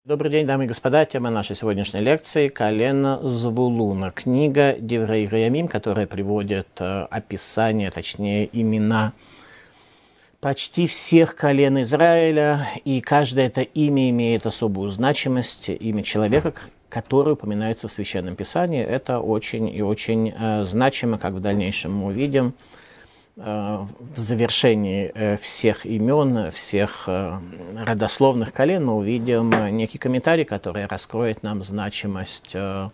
Добрый день, дамы и господа. Тема нашей сегодняшней лекции — колено Звулуна. Книга Деврей Раямим, которая приводит описание, точнее имена почти всех колен Израиля, и каждое это имя имеет особую значимость. Имя человека, который упоминается в Священном Писании, это очень и очень значимо, как в дальнейшем мы увидим. В завершении всех имен, всех родословных колен мы увидим некий комментарий, который раскроет нам значимость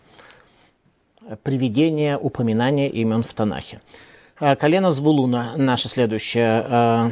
приведения, упоминания имен в Танахе. Колено Звулуна, наша следующая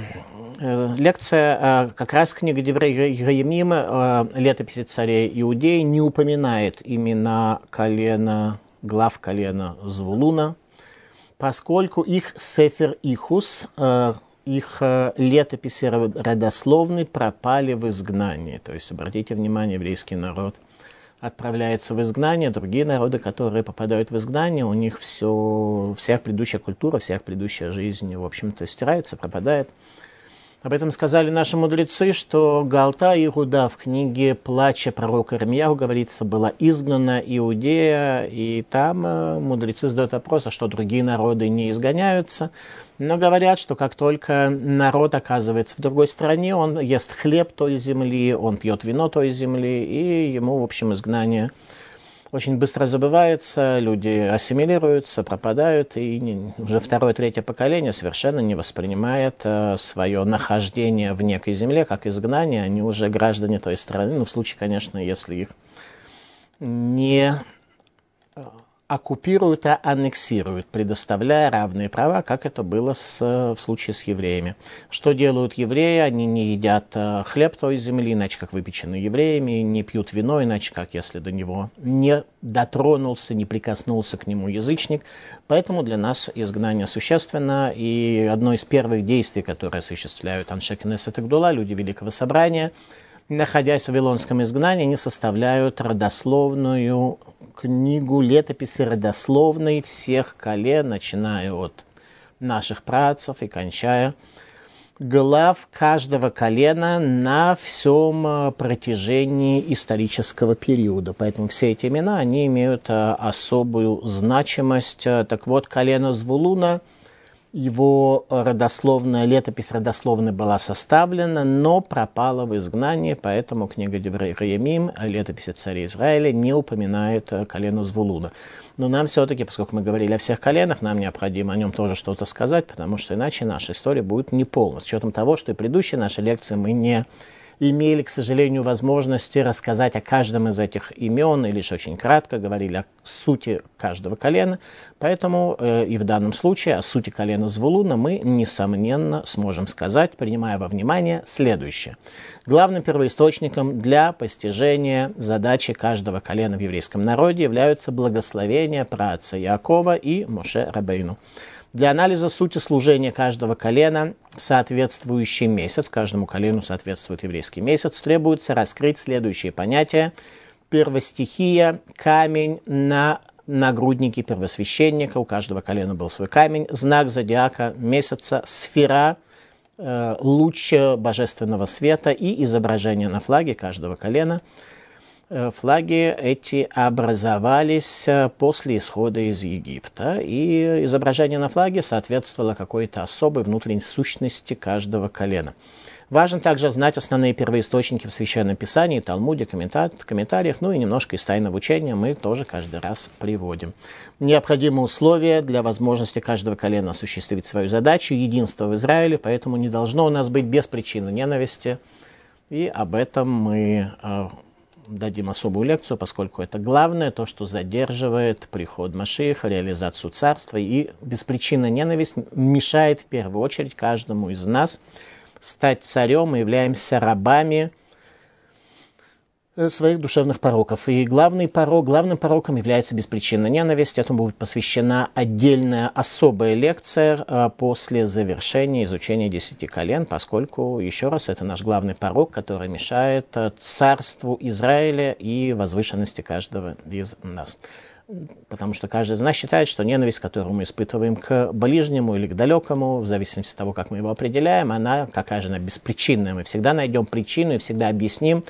лекция, как раз книга Деврей Раямим, летописи царей Иудеи, не упоминает имена колена, глав колена Звулуна, поскольку их Сефер Ихус, их летописи родословные пропали в изгнании. То есть, обратите внимание, еврейский народ отправляется в изгнание, другие народы, которые попадают в изгнание, у них вся предыдущая культура, вся предыдущая жизнь, в общем-то, стирается, пропадает. Об этом сказали наши мудрецы, что Галта Иуда в книге «Плача пророка Ирмияху» говорится, была изгнана Иудея, и там мудрецы задают вопрос, а что другие народы не изгоняются, но говорят, что как только народ оказывается в другой стране, он ест хлеб той земли, он пьет вино той земли, и ему, в общем, изгнание очень быстро забывается, люди ассимилируются, пропадают, и уже второе, третье поколение совершенно не воспринимает свое нахождение в некой земле как изгнание, они уже граждане той страны, в случае, конечно, если их не оккупируют, а аннексируют, предоставляя равные права, как это было в случае с евреями. Что делают евреи? Они не едят хлеб той земли, иначе как выпеченный евреями, не пьют вино, иначе как если до него не дотронулся, не прикоснулся к нему язычник. Поэтому для нас изгнание существенно, и одно из первых действий, которые осуществляют Аншей Кнессет и Гдула, люди Великого Собрания, находясь в Вавилонском изгнании, они составляют родословную книгу, летописи родословной всех колен, начиная от наших праотцев и кончая глав каждого колена на всем протяжении исторического периода. Поэтому все эти имена, они имеют особую значимость. Так вот, колено Звулуна, его родословная, летопись родословной была составлена, но пропала в изгнании, поэтому книга Деврей Раямим, летописи царей Израиля, не упоминает колено Звулуна. Но нам все-таки, поскольку мы говорили о всех коленах, нам необходимо о нем тоже что-то сказать, потому что иначе наша история будет неполна. С учетом того, что и предыдущие наши лекции мы не имели, к сожалению, возможности рассказать о каждом из этих имен, и лишь очень кратко говорили о сути каждого колена. Поэтому и в данном случае о сути колена Звулуна мы, несомненно, сможем сказать, принимая во внимание следующее. Главным первоисточником для постижения задачи каждого колена в еврейском народе являются благословения праотца Яакова и Моше Рабейну. Для анализа сути служения каждого колена в соответствующий месяц, каждому колену соответствует еврейский месяц, требуется раскрыть следующие понятия. Первостихия, камень на нагруднике первосвященника, у каждого колена был свой камень, знак зодиака месяца, сфера, луч божественного света и изображение на флаге каждого колена. Флаги эти образовались после исхода из Египта, и изображение на флаге соответствовало какой-то особой внутренней сущности каждого колена. Важно также знать основные первоисточники в Священном Писании, Талмуде, комментариях, ну и немножко из тайного учения мы тоже каждый раз приводим. Необходимые условия для возможности каждого колена осуществить свою задачу, единство в Израиле, поэтому не должно у нас быть без причины ненависти, и об этом мы дадим особую лекцию, поскольку это главное, то, что задерживает приход Машиаха, реализацию царства, и беспричинная ненависть мешает в первую очередь каждому из нас стать царем. Мы являемся рабами своих душевных пороков. И главным пороком является беспричинная ненависть. Этому будет посвящена отдельная особая лекция после завершения изучения 10 колен, поскольку, еще раз, это наш главный порок, который мешает царству Израиля и возвышенности каждого из нас. Потому что каждый из нас считает, что ненависть, которую мы испытываем к ближнему или к далекому, в зависимости от того, как мы его определяем, она, какая же она беспричинная. Мы всегда найдем причину и всегда объясним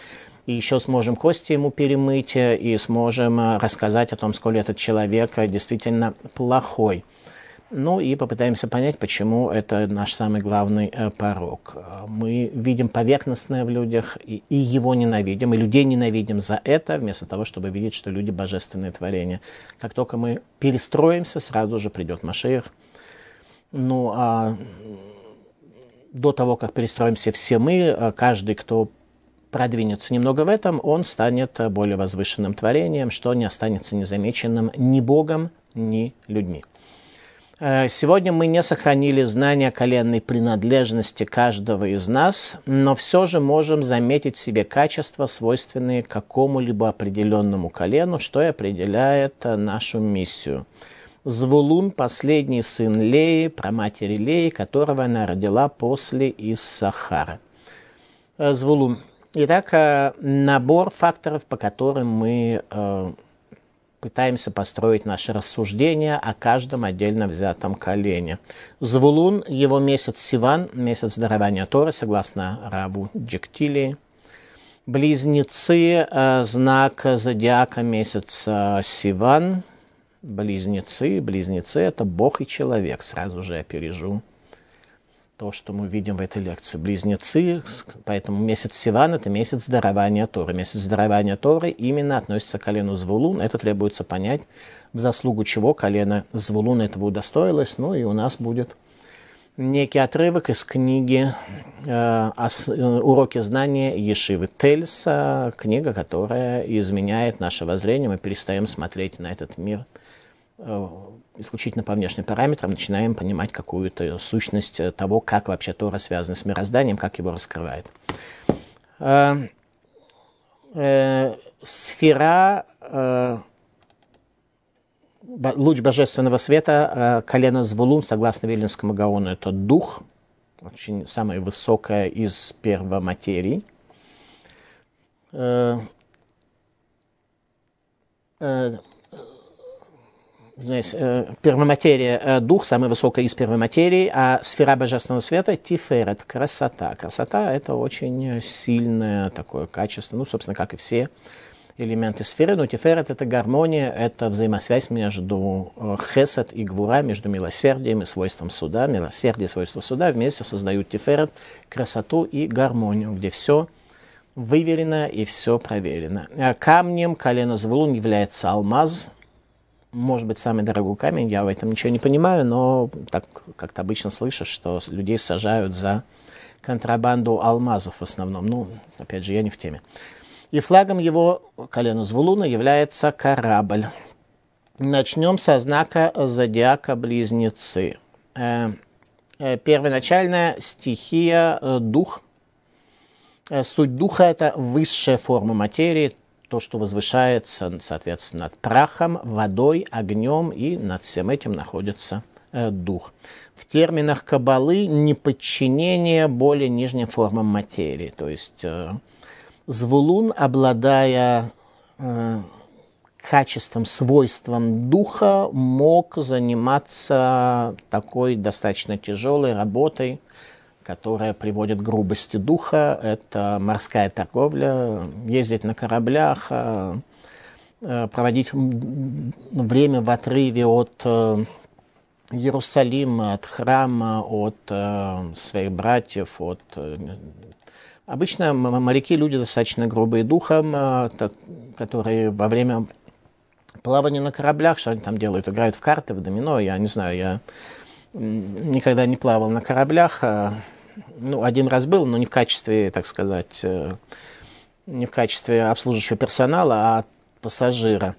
и еще сможем кости ему перемыть, и сможем рассказать о том, сколь этот человек действительно плохой. Ну и попытаемся понять, почему это наш самый главный порок. Мы видим поверхностное в людях и его ненавидим, и людей ненавидим за это, вместо того, чтобы видеть, что люди божественные творения. Как только мы перестроимся, сразу же придет Машиах. Ну а до того, как перестроимся все мы, каждый, кто продвинется немного в этом, он станет более возвышенным творением, что не останется незамеченным ни Богом, ни людьми. Сегодня мы не сохранили знания коленной принадлежности каждого из нас, но все же можем заметить в себе качества, свойственные какому-либо определенному колену, что и определяет нашу миссию. Звулун – последний сын Леи, праматери Леи, которого она родила после Иссахара. Звулун. Итак, набор факторов, по которым мы пытаемся построить наши рассуждения о каждом отдельно взятом колене. Звулун, его месяц Сиван, месяц дарования Торы, согласно Раву Джектилии. Близнецы, знак зодиака месяца Сиван. Близнецы – это Бог и человек. Сразу же опережу то, что мы видим в этой лекции. Близнецы, поэтому месяц Сиван – это месяц дарования Торы. Месяц дарования Торы именно относится к колену Звулун. Это требуется понять, в заслугу чего колено Звулун этого удостоилось. Ну и у нас будет некий отрывок из книги «Уроки знания Ешивы Тельса», книга, которая изменяет наше воззрение. Мы перестаем смотреть на этот мир исключительно по внешним параметрам, начинаем понимать какую-то сущность того, как вообще Тора связана с мирозданием, как его раскрывает. Сфера, луч божественного света, колено Звулун, согласно Вильнюсскому Гаону, это дух, очень самое высокое из первоматерий. Первоматерия – дух, самый высокий из первоматерии, а сфера божественного света – тиферет, красота. Красота – это очень сильное такое качество, ну, собственно, как и все элементы сферы, но тиферет – это гармония, это взаимосвязь между хесед и гвура, между милосердием и свойством суда. Милосердие и свойство суда вместе создают тиферет, красоту и гармонию, где все выверено и все проверено. Камнем колена Звулун является алмаз, может быть, самый дорогой камень, я в этом ничего не понимаю, но так как-то обычно слышишь, что людей сажают за контрабанду алмазов в основном. Ну, опять же, я не в теме. И флагом его, колена Звулуна, является корабль. Начнем со знака зодиака Близнецы. Первоначальная стихия – дух. Суть духа – это высшая форма материи, то, что возвышается, соответственно, над прахом, водой, огнем, и над всем этим находится дух. В терминах Каббалы неподчинение более нижним формам материи. То есть Звулун, обладая качеством, свойством духа, мог заниматься такой достаточно тяжелой работой, которая приводит к грубости духа. Это морская торговля, ездить на кораблях, проводить время в отрыве от Иерусалима, от храма, от своих братьев. Обычно моряки люди достаточно грубые духом, которые во время плавания на кораблях, что они там делают, играют в карты, в домино, я не знаю, я никогда не плавал на кораблях. Ну, один раз был, но не в качестве, так сказать, не в качестве обслуживающего персонала, а пассажира.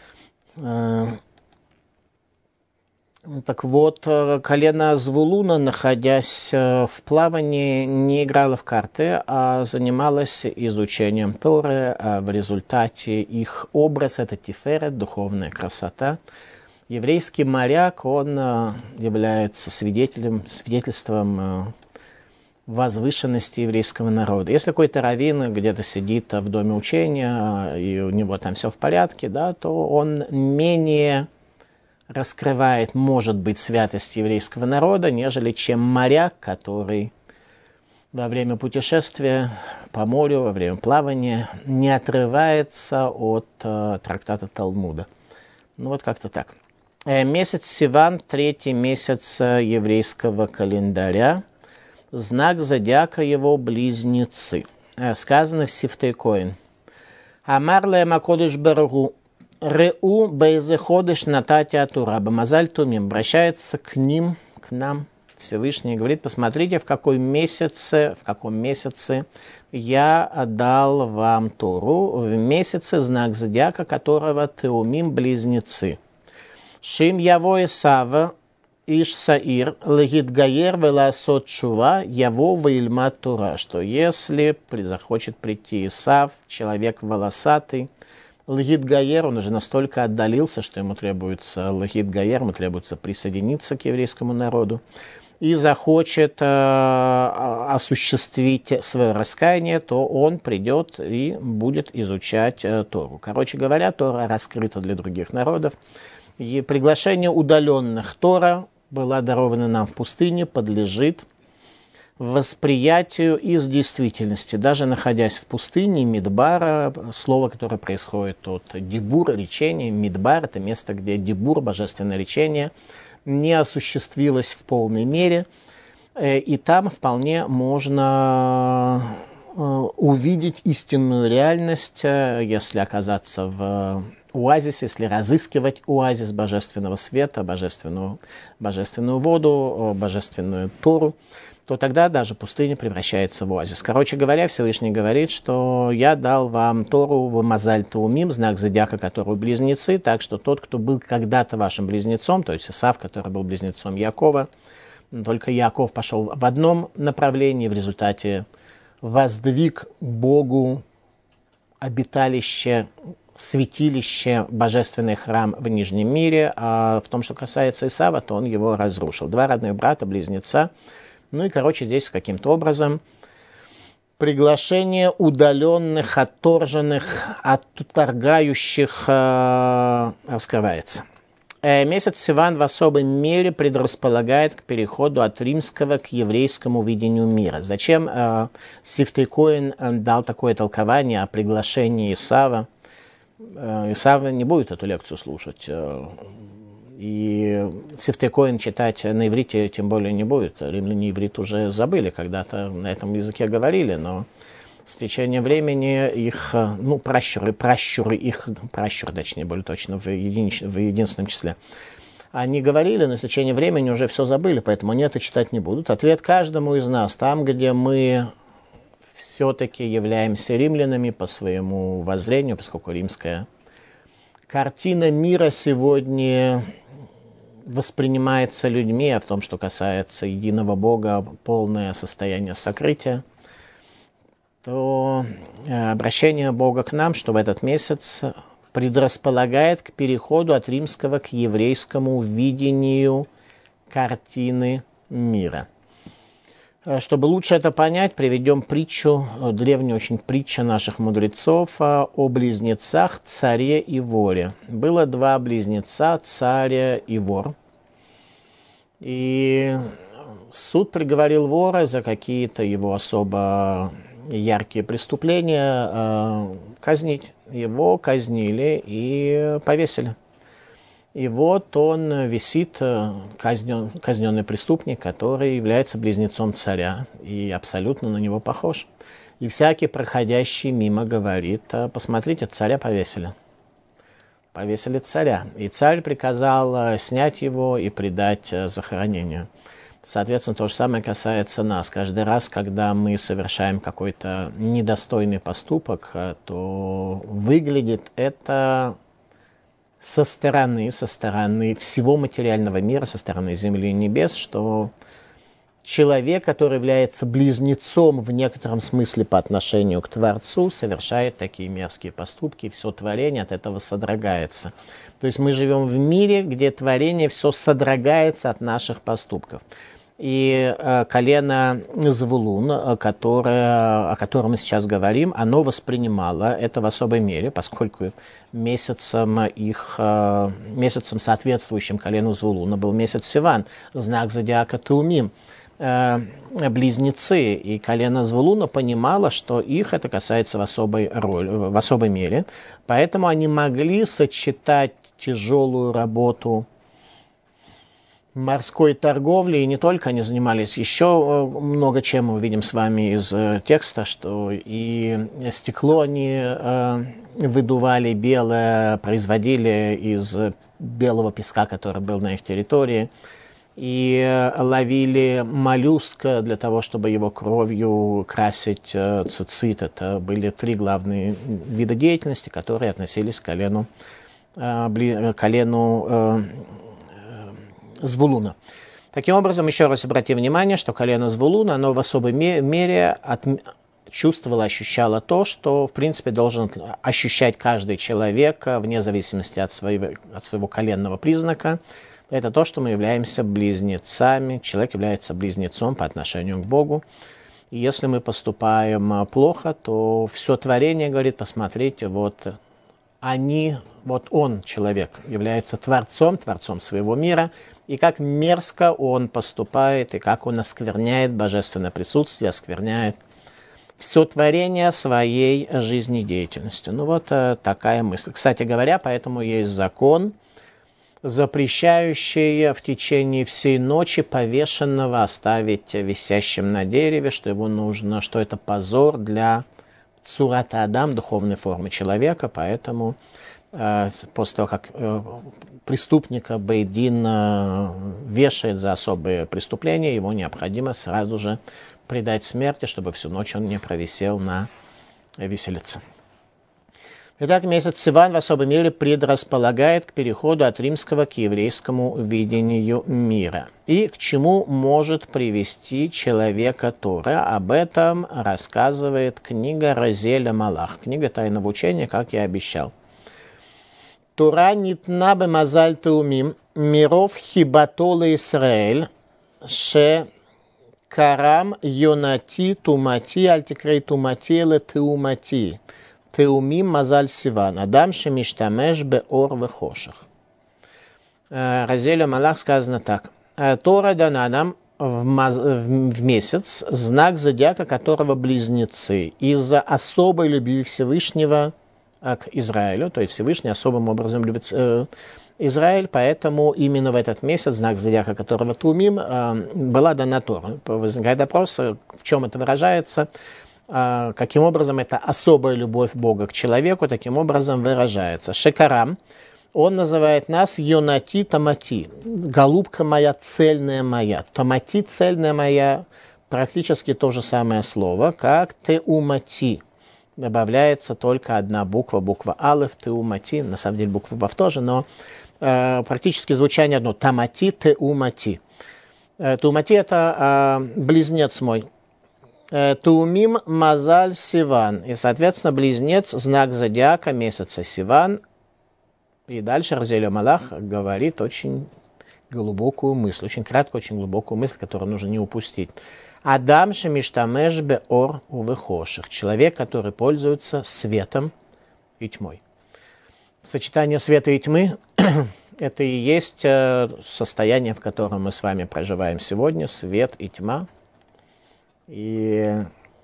Так вот, колено Звулуна, находясь в плавании, не играло в карты, а занималось изучением Торы. В результате их образ – это тиферет, духовная красота. Еврейский моряк, он является свидетельством возвышенности еврейского народа. Если какой-то раввин где-то сидит в доме учения, и у него там все в порядке, да, то он менее раскрывает, может быть, святость еврейского народа, нежели чем моряк, который во время путешествия по морю, во время плавания не отрывается от трактата Талмуда. Ну вот как-то так. Месяц Сиван, третий месяц еврейского календаря. Знак зодиака его близнецы. Сказано в Сифтей Коэн. Амар лэм акодыш барагу. Реу бейзе ходыш натати атура. Бамазаль тумим. Обращается к ним, к нам. Всевышний говорит, посмотрите, в каком месяце я отдал вам Тору, в месяце, знак зодиака которого Теумим, близнецы. Шим яво Исава, Иш Саир, Легит Гаер, Веласот Шува, Яво Ваильмат Тора, что если захочет прийти Исав, человек волосатый, Легит Гаер, он уже настолько отдалился, что ему требуется Легит Гаер, ему требуется присоединиться к еврейскому народу, и захочет осуществить свое раскаяние, то он придет и будет изучать Тору. Короче говоря, Тора раскрыта для других народов. И приглашение удаленных Тора была дарована нам в пустыне, подлежит восприятию из действительности. Даже находясь в пустыне, Мидбара, слово, которое происходит от дибур, речения, Мидбар – это место, где дибур, божественное речение, не осуществилось в полной мере, и там вполне можно увидеть истинную реальность, если оказаться в оазисе, если разыскивать оазис божественного света, божественную воду, божественную Тору, то тогда даже пустыня превращается в оазис. Короче говоря, Всевышний говорит, что я дал вам Тору в Мазаль Теумим, знак зодиака которого близнецы, так что тот, кто был когда-то вашим близнецом, то есть Исав, который был близнецом Якова, только Яков пошел в одном направлении, в результате воздвиг Богу обиталище, святилище, божественный храм в Нижнем мире, а в том, что касается Исава, то он его разрушил. Два родных брата, близнеца. Ну и, короче, здесь каким-то образом приглашение удаленных, отторженных, отторгающих раскрывается. Месяц Сиван в особой мере предрасполагает к переходу от римского к еврейскому видению мира. Зачем Сифтей Коэн дал такое толкование о приглашении Исава? Исав не будет эту лекцию слушать. И Сифтей Коэн читать на иврите тем более не будет. Римляне иврит уже забыли, когда-то на этом языке говорили, но с течением времени их, пращуры, точнее, более точно, в единственном числе, они говорили, но с течением времени уже все забыли, поэтому они это читать не будут. Ответ каждому из нас, там, где мы все-таки являемся римлянами по своему воззрению, поскольку римская картина мира сегодня воспринимается людьми, а в том, что касается единого Бога, полное состояние сокрытия, то обращение Бога к нам, что в этот месяц предрасполагает к переходу от римского к еврейскому видению картины мира. Чтобы лучше это понять, приведем притчу, древнюю очень притча наших мудрецов о близнецах, царе и воре. Было два близнеца, царь и вор. И суд приговорил вора за какие-то его особо яркие преступления казнить. Его казнили и повесили. И вот он висит, казненный преступник, который является близнецом царя и абсолютно на него похож. И всякий проходящий мимо говорит: посмотрите, царя повесили. Повесили царя. И царь приказал снять его и предать захоронению. Соответственно, то же самое касается нас. Каждый раз, когда мы совершаем какой-то недостойный поступок, то выглядит это со стороны всего материального мира, со стороны земли и небес, что человек, который является близнецом в некотором смысле по отношению к Творцу, совершает такие мерзкие поступки, и все творение от этого содрогается. То есть мы живем в мире, где творение все содрогается от наших поступков. И колено Звулун, о котором мы сейчас говорим, оно воспринимало это в особой мере, поскольку месяцем соответствующим колену Звулуна был месяц Сиван, знак зодиака Теумим. близнецы, и колено Звулуна понимало, что их это касается в особой мере, поэтому они могли сочетать тяжелую работу морской торговли, и не только они занимались еще много чем. Мы видим с вами из текста, что и стекло они выдували белое, производили из белого песка, который был на их территории, и ловили моллюска для того, чтобы его кровью красить цицит. Это были 3 главные вида деятельности, которые относились к колену Звулуна. Таким образом, еще раз обратим внимание, что колено Звулуна, оно в особой мере чувствовало, ощущало то, что, в принципе, должен ощущать каждый человек, вне зависимости от своего коленного признака. Это то, что мы являемся близнецами, человек является близнецом по отношению к Богу. И если мы поступаем плохо, то все творение говорит: посмотрите, вот он, человек, является творцом своего мира, и как мерзко он поступает, и как он оскверняет божественное присутствие, оскверняет все творение своей жизнедеятельностью. Ну вот такая мысль. Кстати говоря, поэтому есть закон, запрещающий в течение всей ночи повешенного оставить висящим на дереве, что это позор для цурата Адам, духовной формы человека, поэтому после того, как преступника Бейдин вешает за особые преступления, ему необходимо сразу же предать смерти, чтобы всю ночь он не провисел на виселице. Итак, месяц Сиван в особой мере предрасполагает к переходу от римского к еврейскому видению мира. И к чему может привести человека Тора? Об этом рассказывает книга Розель Малах, книга Тайного учения, как я обещал. Тора нитна бемазаль теумим миров хибатола Исраэль ше карам йонати тумати альтикрей тумати ле теумати теумим мазаль сиван адам шемиштамеш беор вехошах. Розель Малах сказано так. Тора дана нам в месяц, знак зодиака которого близнецы, из-за особой любви Всевышнего к Израилю, то есть Всевышний особым образом любит Израиль, поэтому именно в этот месяц, знак зодиака которого Тумим, была дана Тора. Возникает вопрос, в чем это выражается, каким образом эта особая любовь Бога к человеку таким образом выражается. Шекарам, он называет нас Йонати Тамати, голубка моя, цельная моя. Тамати, цельная моя, практически то же самое слово, как Теумати. Добавляется только одна буква Алеф, Теумати, на самом деле буква Вав тоже, но практически звучание одно, Тамати, Теумати. Теумати это близнец мой. Теумим Мазаль Сиван, и, соответственно, близнец, знак зодиака месяца Сиван. И дальше Розель Малах говорит очень глубокую мысль, очень краткую, очень глубокую мысль, которую нужно не упустить. Адам шемиштамеш беор увехоших. Человек, который пользуется светом и тьмой. Сочетание света и тьмы – это и есть состояние, в котором мы с вами проживаем сегодня. Свет и тьма. И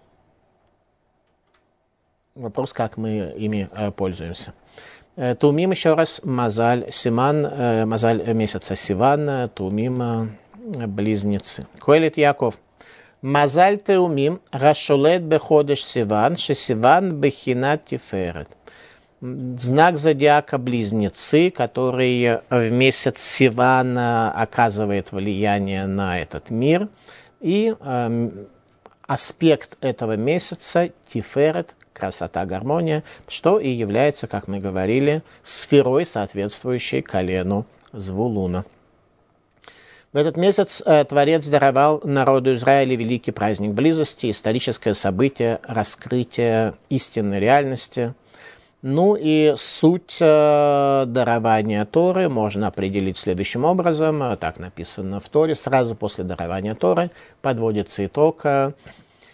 вопрос, как мы ими пользуемся. Тумим еще раз Мазаль Симан, Мазаль месяца Сиван, Тумим близнецы. Коэлит Яков. Мазаль Теумим Рашолет Беходеш Сиван, Шесиван Бехинат Тиферет. Знак зодиака близнецы, который в месяц Сиван оказывает влияние на этот мир. И аспект этого месяца Тиферет, красота, гармония, что и является, как мы говорили, сферой, соответствующей колену Звулуна. В этот месяц Творец даровал народу Израиля великий праздник близости, историческое событие, раскрытие истинной реальности. Ну и суть дарования Торы можно определить следующим образом. Так написано в Торе. Сразу после дарования Торы подводится итог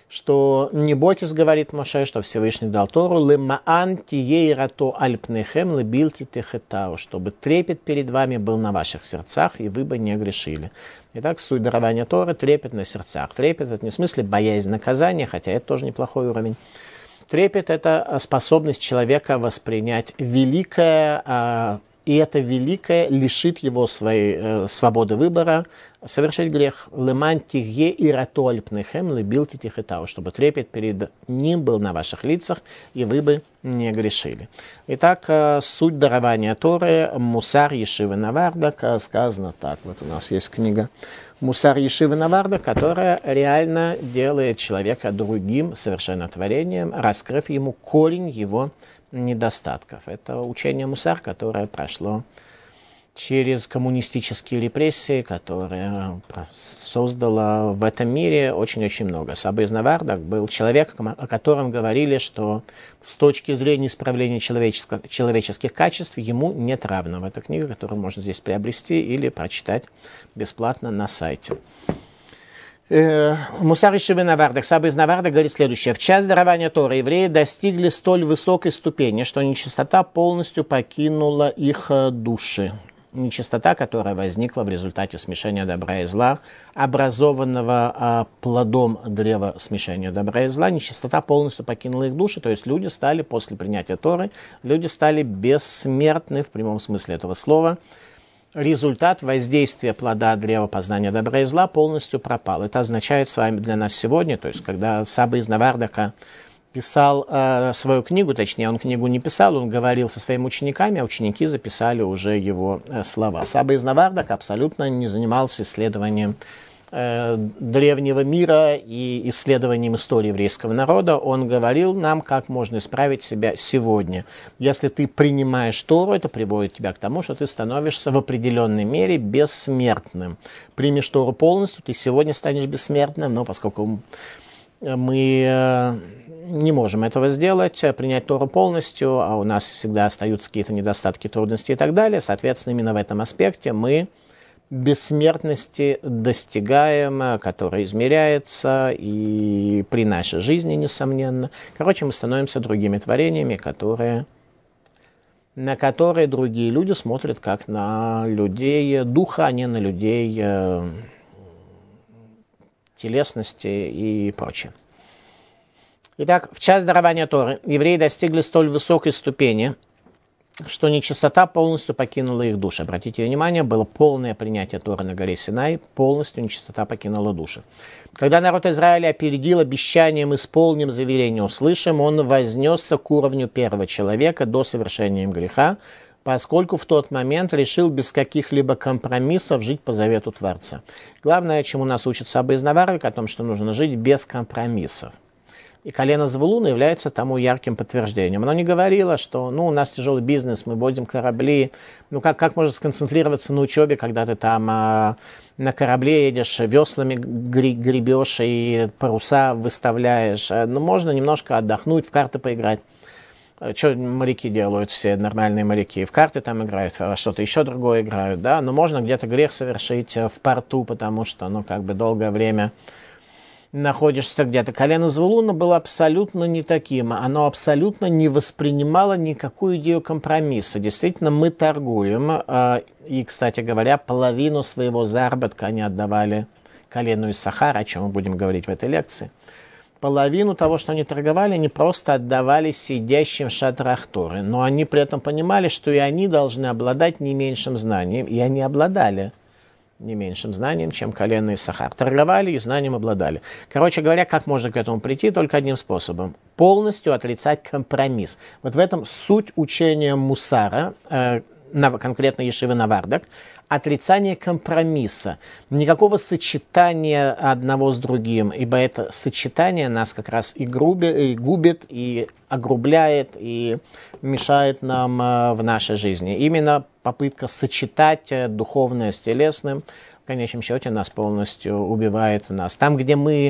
что не бойтесь, говорит Моше, что Всевышний дал Тору, лемаан тиейрато альпнехем лебилти техетау, чтобы трепет перед вами был на ваших сердцах, и вы бы не грешили. Итак, суть дарования Торы — трепет на сердцах. Трепет — это не в смысле боязнь наказания, хотя это тоже неплохой уровень. Трепет — это способность человека воспринять великое, и это великое лишит его своей свободы выбора, совершить грех. Леман тигье и ратуаль пнехем лебилти тихетау, чтобы трепет перед ним был на ваших лицах, и вы бы не грешили. Итак, суть дарования Торы, Мусар Ешивы Навардак, сказано так. Вот у нас есть книга Мусар Ешивы Навардак, которая реально делает человека другим совершенно творением, раскрыв ему корень его недостатков. Это учение Мусар, которое прошло через коммунистические репрессии, которое создало в этом мире очень-очень много. Саба из Навардак был человеком, о котором говорили, что с точки зрения исправления человеческих качеств ему нет равного. Это книга, которую можно здесь приобрести или прочитать бесплатно на сайте. Мусар Ешивы Навардак, Саба из Навардак говорит следующее. В час дарования Торы евреи достигли столь высокой ступени, что нечистота полностью покинула их души. Нечистота, которая возникла в результате смешения добра и зла, образованного плодом древа смешения добра и зла, нечистота полностью покинула их души, то есть люди стали после принятия Торы, люди стали бессмертны в прямом смысле этого слова. Результат воздействия плода древа познания добра и зла полностью пропал. Это означает с вами для нас сегодня, то есть когда Саба из Навардака писал свою книгу, точнее он книгу не писал, он говорил со своими учениками, а ученики записали уже его слова. Саба из Навардака абсолютно не занимался исследованием древнего мира и исследованием истории еврейского народа. Он говорил нам, как можно исправить себя сегодня. Если ты принимаешь Тору, это приводит тебя к тому, что ты становишься в определенной мере бессмертным. Примешь Тору полностью, ты сегодня станешь бессмертным, но поскольку мы не можем этого сделать, принять Тору полностью, а у нас всегда остаются какие-то недостатки, трудности и так далее, соответственно, именно в этом аспекте мы бессмертности достигаем, которая измеряется и при нашей жизни, несомненно. Короче, мы становимся другими творениями, на которые другие люди смотрят как на людей духа, а не на людей телесности и прочее. Итак, в час дарования Торы евреи достигли столь высокой ступени, что нечистота полностью покинула их души. Обратите внимание, было полное принятие Торы на горе Синай, полностью нечистота покинула души. Когда народ Израиля опередил обещанием «исполним заверение услышим», он вознесся к уровню первого человека до совершения им греха, поскольку в тот момент решил без каких-либо компромиссов жить по завету Творца. Главное, чему нас учит Саба из Навардака, о том, что нужно жить без компромиссов. И колено Звулуна является тому ярким подтверждением. Оно не говорило, что у нас тяжелый бизнес, мы водим корабли. Как можно сконцентрироваться на учебе, когда ты там на корабле едешь, веслами гребешь и паруса выставляешь. Можно немножко отдохнуть, в карты поиграть. Что моряки делают, все нормальные моряки? В карты там играют, что-то еще другое играют, да? Но можно где-то грех совершить в порту, потому что, долгое время находишься где-то. Колено Звулуна было абсолютно не таким. Оно абсолютно не воспринимало никакую идею компромисса. Действительно, мы торгуем. И, кстати говоря, половину своего заработка они отдавали колену Иссахара, о чем мы будем говорить в этой лекции. Половину того, что они торговали, они просто отдавали сидящим в шатрах Торы. Но они при этом понимали, что и они должны обладать не меньшим знанием. И они обладали не меньшим знанием, чем колено Иссахар. Торговали и знанием обладали. Короче говоря, как можно к этому прийти? Только одним способом. Полностью отрицать компромисс. Вот в этом суть учения Мусара, конкретно Ешивы Навардак, отрицание компромисса. Никакого сочетания одного с другим, ибо это сочетание нас как раз и губит, и огрубляет, и мешает нам в нашей жизни. Именно попытка сочетать духовное с телесным, в конечном счете, нас полностью убивает нас. Там, где мы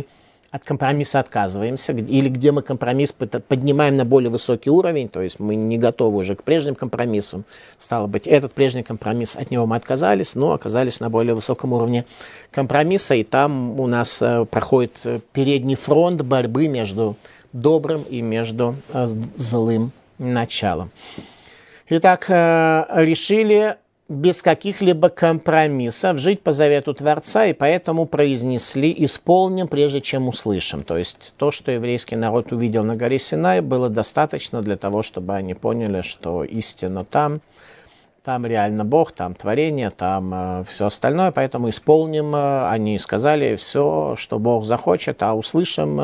от компромисса отказываемся, или где мы компромисс поднимаем на более высокий уровень, то есть мы не готовы уже к прежним компромиссам. Стало быть, этот прежний компромисс, от него мы отказались, но оказались на более высоком уровне компромисса, и там у нас проходит передний фронт борьбы между добрым и между злым началом. Итак, решили без каких-либо компромиссов жить по завету Творца, и поэтому произнесли «исполним, прежде чем услышим». То есть то, что еврейский народ увидел на горе Синай, было достаточно для того, чтобы они поняли, что истина там реально Бог, там творение, там все остальное, поэтому исполним. Они сказали все, что Бог захочет, а услышим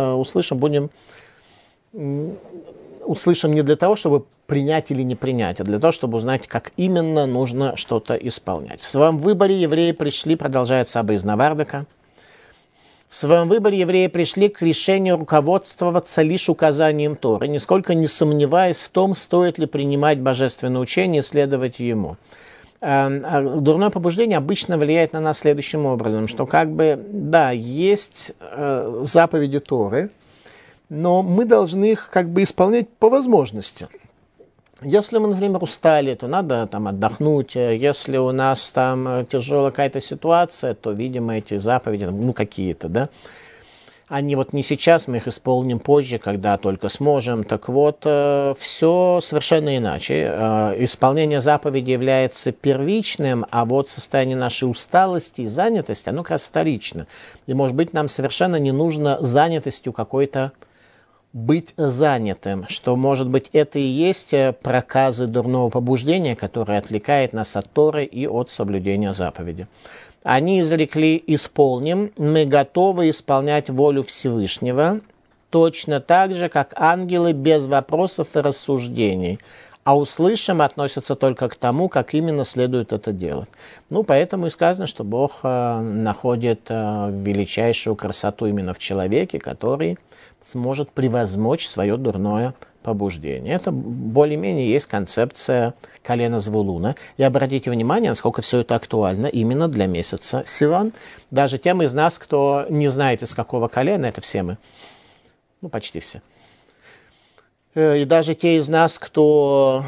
не для того, чтобы принять или не принять, а для того, чтобы узнать, как именно нужно что-то исполнять. В своем выборе евреи пришли, продолжает Саба из Навардака, в своем выборе евреи пришли к решению руководствоваться лишь указанием Торы, нисколько не сомневаясь в том, стоит ли принимать божественное учение и следовать ему. Дурное побуждение обычно влияет на нас следующим образом, что есть заповеди Торы, но мы должны их исполнять по возможности. Если мы, например, устали, то надо отдохнуть. Если у нас тяжелая какая-то ситуация, то, видимо, эти заповеди, какие-то, да, они не сейчас, мы их исполним позже, когда только сможем. Так вот, все совершенно иначе. Исполнение заповеди является первичным, а состояние нашей усталости и занятости, оно как раз вторично. И, может быть, нам совершенно не нужно занятостью какой-то быть занятым, что, может быть, это и есть проказы дурного побуждения, которое отвлекает нас от Торы и от соблюдения заповеди. Они изрекли «исполним», мы готовы исполнять волю Всевышнего, точно так же, как ангелы, без вопросов и рассуждений. А услышим относятся только к тому, как именно следует это делать. Поэтому и сказано, что Бог находит величайшую красоту именно в человеке, который сможет превозмочь свое дурное побуждение. Это более-менее есть концепция колена Звулуна. И обратите внимание, насколько все это актуально именно для месяца Сиван. Даже тем из нас, кто не знает, из какого колена, это все мы. Почти все. И даже те из нас, кто,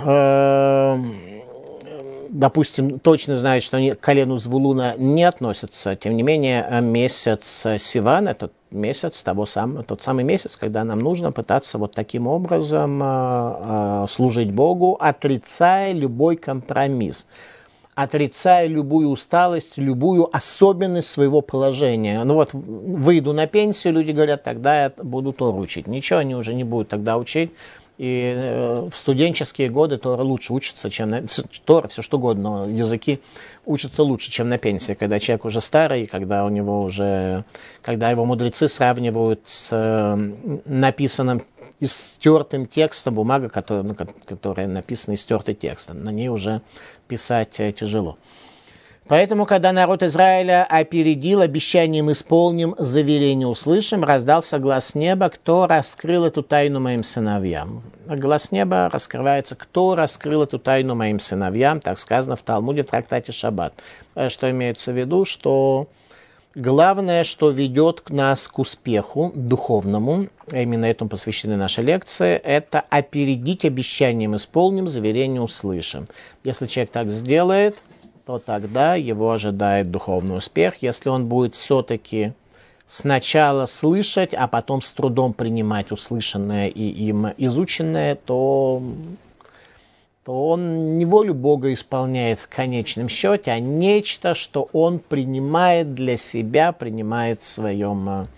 допустим, точно знает, что они к колену Звулуна не относятся, тем не менее, месяц Сиван – это месяц, тот самый месяц, когда нам нужно пытаться таким образом служить Богу, отрицая любой компромисс, отрицая любую усталость, любую особенность своего положения. Выйду на пенсию, люди говорят, тогда я буду Тору учить. Ничего они уже не будут тогда учить. И в студенческие годы Тора лучше учится, чем Тора, все что угодно, но языки учатся лучше, чем на пенсии, когда человек уже старый, когда его мудрецы сравнивают с написанным истертым текстом, бумага, которая написана истертый текст, на ней уже писать тяжело. Поэтому, когда народ Израиля опередил обещанием исполним, заверение услышим, раздался глас неба, кто раскрыл эту тайну моим сыновьям. Глас неба раскрывается, кто раскрыл эту тайну моим сыновьям, так сказано в Талмуде, в трактате Шаббат. Что имеется в виду, что главное, что ведет нас к успеху духовному, именно этому посвящены наши лекции, это опередить обещанием исполним, заверение услышим. Если человек так сделает, то тогда его ожидает духовный успех. Если он будет все-таки сначала слышать, а потом с трудом принимать услышанное и им изученное, то он не волю Бога исполняет в конечном счете, а нечто, что он принимает для себя, принимает в своем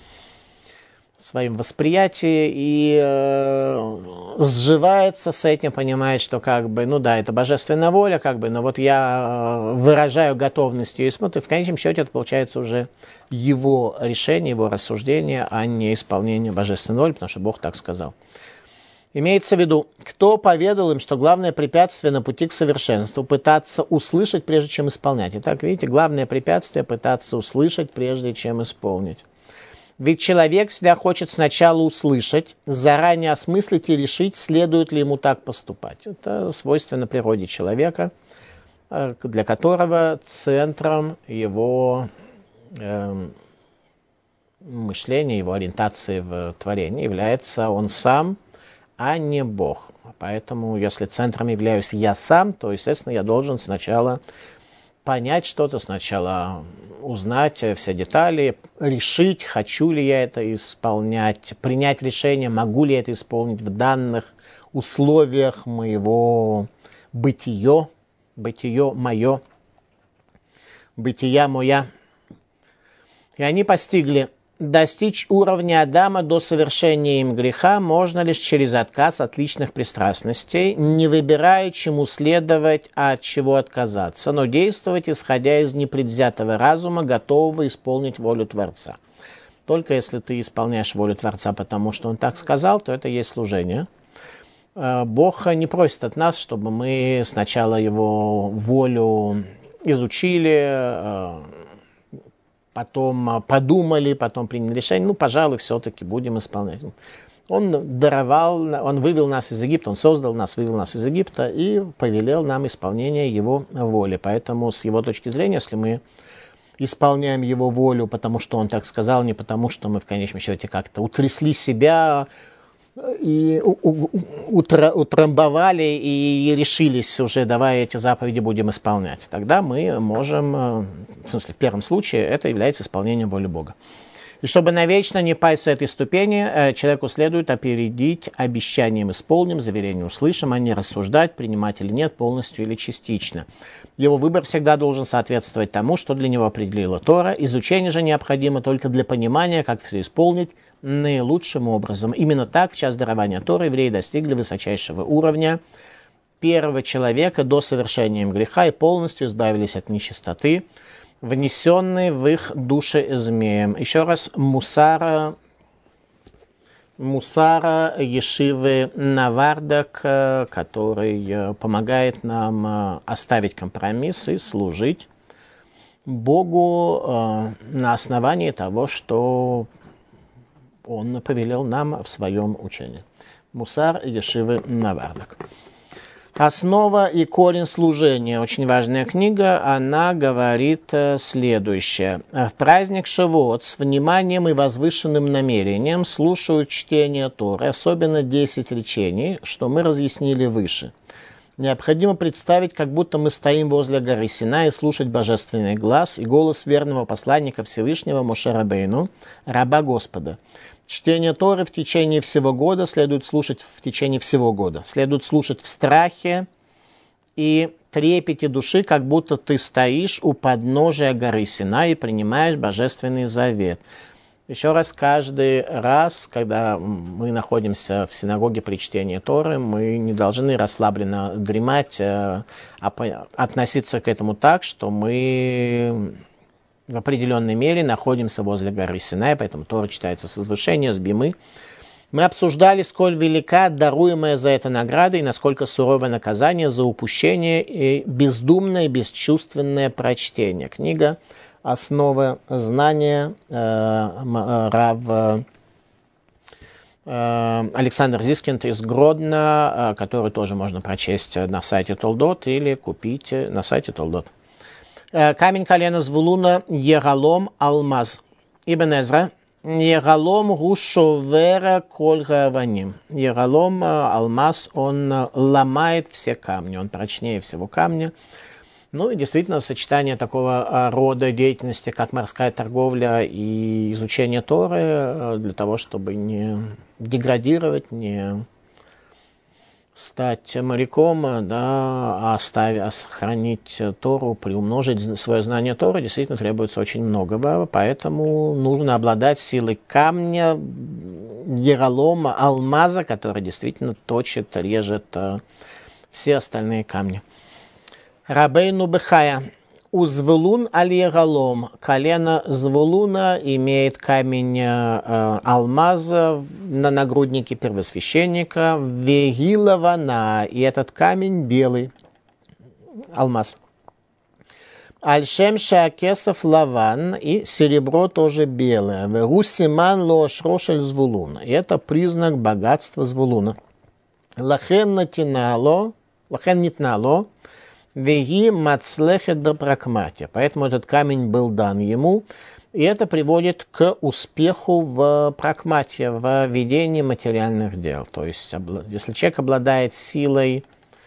восприятии и сживается с этим, понимает, что это божественная воля, но я выражаю готовность ее исполнить, и в конечном счете это получается уже его решение, его рассуждение, а не исполнение божественной воли, потому что Бог так сказал. Имеется в виду, кто поведал им, что главное препятствие на пути к совершенству – пытаться услышать, прежде чем исполнять. Итак, видите, главное препятствие – пытаться услышать, прежде чем исполнить. Ведь человек всегда хочет сначала услышать, заранее осмыслить и решить, следует ли ему так поступать. Это свойственно природе человека, для которого центром его мышления, его ориентации в творении является он сам, а не Бог. Поэтому, если центром являюсь я сам, то, естественно, я должен сначала понять что-то, сначала узнать все детали, решить, хочу ли я это исполнять, принять решение, могу ли я это исполнить в данных условиях моего бытия мое, бытия моя. И они постигли: достичь уровня Адама до совершения им греха можно лишь через отказ от личных пристрастностей, не выбирая, чему следовать, а от чего отказаться, но действовать, исходя из непредвзятого разума, готового исполнить волю Творца. Только если ты исполняешь волю Творца, потому что Он так сказал, то это и есть служение. Бог не просит от нас, чтобы мы сначала Его волю изучили, потом подумали, потом приняли решение, пожалуй, все-таки будем исполнять. Он даровал, Он вывел нас из Египта, Он создал нас, вывел нас из Египта и повелел нам исполнение Его воли. Поэтому, с Его точки зрения, если мы исполняем Его волю, потому что Он так сказал, не потому что мы в конечном счете как-то утрясли себя и утрамбовали и решились уже, давай эти заповеди будем исполнять. Тогда мы можем, в смысле, в первом случае, это является исполнением воли Бога. И чтобы навечно не пасть с этой ступени, человеку следует опередить обещанием исполним, заверением услышим, а не рассуждать, принимать или нет, полностью или частично. Его выбор всегда должен соответствовать тому, что для него определила Тора. Изучение же необходимо только для понимания, как все исполнить наилучшим образом. Именно так в час дарования Торы евреи достигли высочайшего уровня первого человека до совершения им греха и полностью избавились от нечистоты, внесенной в их души змеем. Еще раз, мусара Ешивы Навардак, который помогает нам оставить компромисс и служить Богу на основании того, что Он повелел нам в своем учении. Мусар Ешивы Навардак. Основа и корень служения. Очень важная книга. Она говорит следующее. В праздник Шавуот с вниманием и возвышенным намерением слушают чтение Торы, особенно 10 речений, что мы разъяснили выше. Необходимо представить, как будто мы стоим возле горы Синай и слушать божественный глаз и голос верного посланника Всевышнего Моше Рабейну, раба Господа. Чтение Торы в течение всего года следует слушать в течение всего года. Следует слушать в страхе и трепете души, как будто ты стоишь у подножия горы Синай и принимаешь божественный завет. Еще раз, каждый раз, когда мы находимся в синагоге при чтении Торы, мы не должны расслабленно дремать, а относиться к этому так, что мы в определенной мере находимся возле горы Синай, поэтому Тора читается с возвышения, с бимы. Мы обсуждали, сколь велика даруемая за это награда и насколько суровое наказание за упущение и бездумное и бесчувственное прочтение. Книга «Основы знания» Рав Александр Зискинд из Гродно, который тоже можно прочесть на сайте Толдот или купить на сайте Толдот. Камень колена Звулуна Егалом Алмаз. Ибн Эзра. Егалом Гушовера Кольгаваним. Егалом, алмаз, он ломает все камни, он прочнее всего камня. Ну и действительно, сочетание такого рода деятельности, как морская торговля и изучение Торы, для того, чтобы не деградировать, не стать моряком, да, а сохранить Тору, приумножить свое знание Торы, действительно требуется очень многого, поэтому нужно обладать силой камня, ералома, алмаза, который действительно точит, режет все остальные камни. Рабейну Бехая. У Звулун аль-Егалом. Колено Звулуна имеет камень алмаза на нагруднике первосвященника. Вегилована. И этот камень белый. Алмаз. Аль-Шем Шаакесов Лаван. И серебро тоже белое. Вегусиман лошрошель Звулуна. И это признак богатства Звулуна. Лахен натинало. Лахен нитнало. Веги мацлехет бапракмате. Поэтому этот камень был дан ему И это приводит к успеху в прагмате, в ведении материальных дел. То есть, если человек обладает силой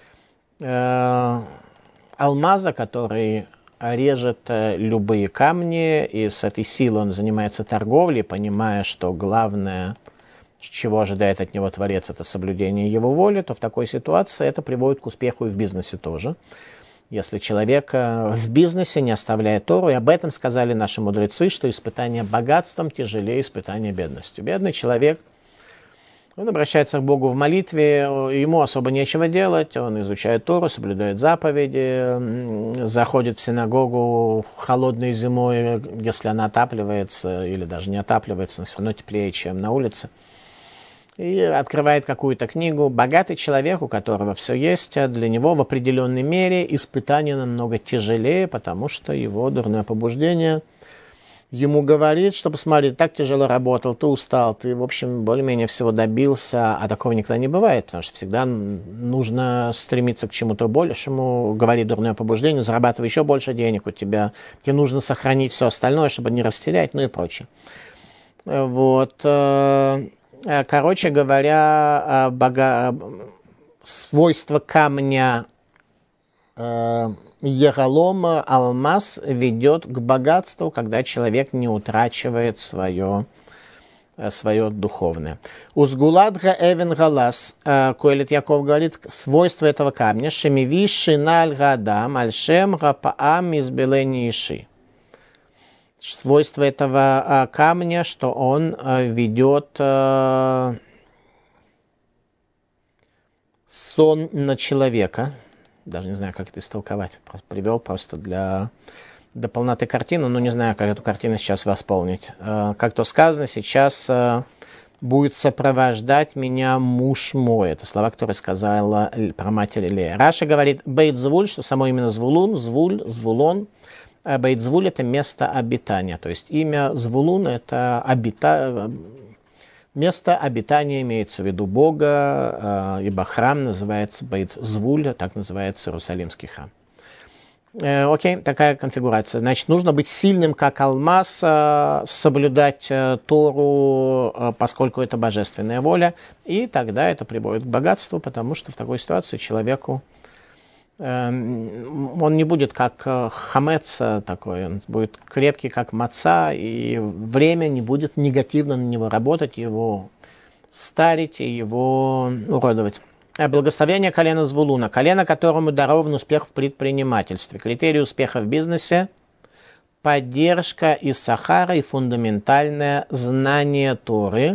алмаза, который режет любые камни, и с этой силой он занимается торговлей, понимая, что главное, чего ожидает от него Творец, это соблюдение его воли, то в такой ситуации это приводит к успеху и в бизнесе тоже. Если человек в бизнесе не оставляет Тору, и об этом сказали наши мудрецы, что испытание богатством тяжелее испытания бедностью. Бедный человек, он обращается к Богу в молитве, ему особо нечего делать, он изучает Тору, соблюдает заповеди, заходит в синагогу холодной зимой, если она отапливается, или даже не отапливается, но все равно теплее, чем на улице. И открывает какую-то книгу. Богатый человек, у которого все есть, для него в определенной мере испытание намного тяжелее, потому что его дурное побуждение ему говорит, что посмотри, так тяжело работал, ты устал, ты, в общем, более-менее всего добился, а такого никогда не бывает, потому что всегда нужно стремиться к чему-то большему, говорит дурное побуждение, зарабатывай еще больше денег у тебя, тебе нужно сохранить все остальное, чтобы не растерять, ну и прочее. Вот. Короче говоря, свойство камня Ералома, алмаз, ведет к богатству, когда человек не утрачивает свое духовное. Узгуладга Эвен Галас, Коэлет Яков говорит, свойство этого камня, Шемиви Шиналь Гадам, Альшем Гапаам Избелени Иши. Свойство этого камня, что он ведет сон на человека. Даже не знаю, как это истолковать. Привел просто до полноты картины, но не знаю, как эту картину сейчас восполнить. Как то сказано, сейчас будет сопровождать меня муж мой. Это слова, которые сказала про матерь Лея. Раша говорит Бейт Звуль, что само именно Звулун, Звулон. Бейт Звуль — это место обитания. То есть имя Звулун — это место обитания, имеется в виду Бога, ибо храм называется Бейт Звуль, так называется Иерусалимский храм. Окей, такая конфигурация. Значит, нужно быть сильным, как алмаз, соблюдать Тору, поскольку это божественная воля, и тогда это приводит к богатству, потому что в такой ситуации человеку он не будет как хамец такой, он будет крепкий, как маца, и время не будет негативно на него работать, его старить и его уродовать. Благословение колена Звулуна, колено, которому дарован успех в предпринимательстве. Критерий успеха в бизнесе – поддержка Иссахара и фундаментальное знание Торы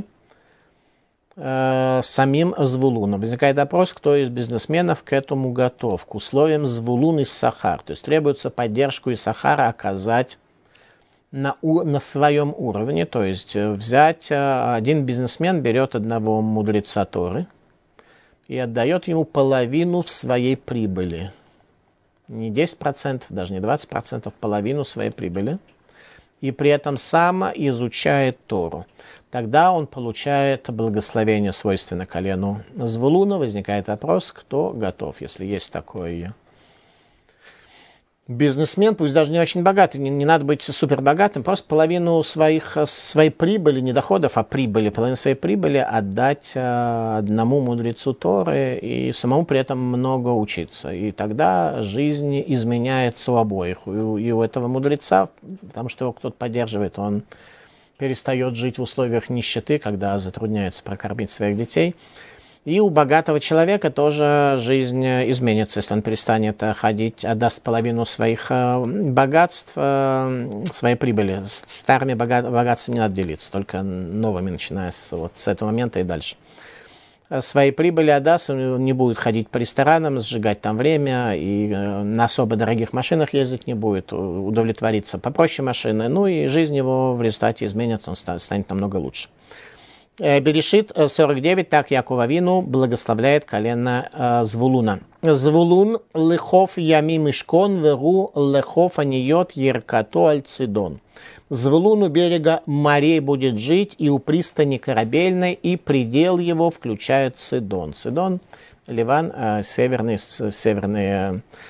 самим Звулуном. Возникает вопрос, кто из бизнесменов к этому готов, к условиям Звулун и Иссахар. То есть требуется поддержку Иссахара оказать на своем уровне. То есть взять, один бизнесмен берет одного мудреца Торы и отдает ему половину своей прибыли. Не 10%, даже не 20%, половину своей прибыли. И при этом сам изучает Тору. Тогда он получает благословение, свойственно колену Звулуна. Возникает вопрос, кто готов, если есть такой бизнесмен, пусть даже не очень богатый, не надо быть супер богатым, просто половину своей прибыли, не доходов, а прибыли, половину своей прибыли отдать одному мудрецу Торы и самому при этом много учиться. И тогда жизнь изменяется у обоих. И у этого мудреца, потому что его кто-то поддерживает, он перестает жить в условиях нищеты, когда затрудняется прокормить своих детей. И у богатого человека тоже жизнь изменится, если он перестанет ходить, отдаст половину своих богатств, своей прибыли. Старыми богатствами не надо делиться, только новыми, начиная с этого момента и дальше. Своей прибыли отдаст, он не будет ходить по ресторанам, сжигать там время, и на особо дорогих машинах ездить не будет, удовлетвориться попроще машины, ну и жизнь его в результате изменится, он станет намного лучше. Берешит 49, так Яков Авину благословляет колено Звулуна. Звулун лехов ями мишкон веру лехов аниот еркато альцидон. Звулун у берега морей будет жить, и у пристани корабельной, и предел его включает Цидон. Цидон, Ливан, северные